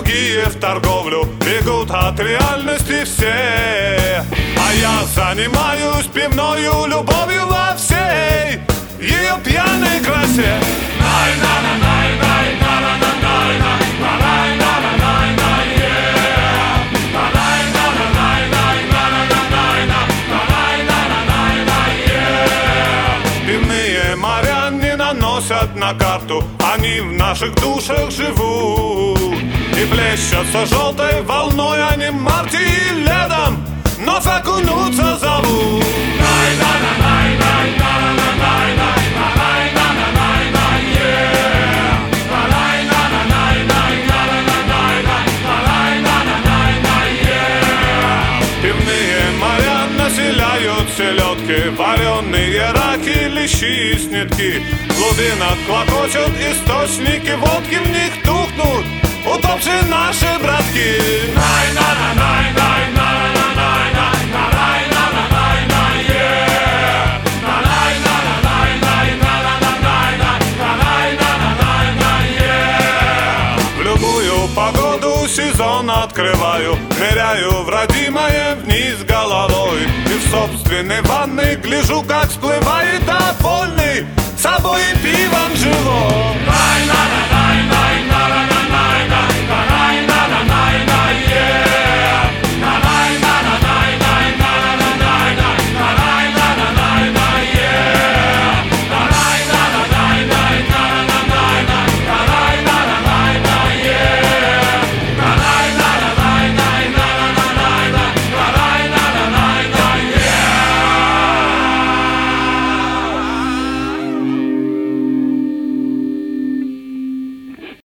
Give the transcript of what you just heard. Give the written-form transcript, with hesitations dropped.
другие в торговлю бегут от реальности все. А я занимаюсь пивною любовью во всей ее пьяной красе. Пивные моря не наносят на карту, они в наших душах живут. И плещутся желтой волной, они Марти и ледом вновь окунуться зовут. Пивные моря населяют селедки, вареные раки, лещи и снитки. В глубинах клокочут источники водки, в них тухнут утопшие наши братки. В любую погоду сезон открываю, ныряю в родимое вниз головой. И в собственной ванной гляжу, как всплывает довольный собой и пивом живой.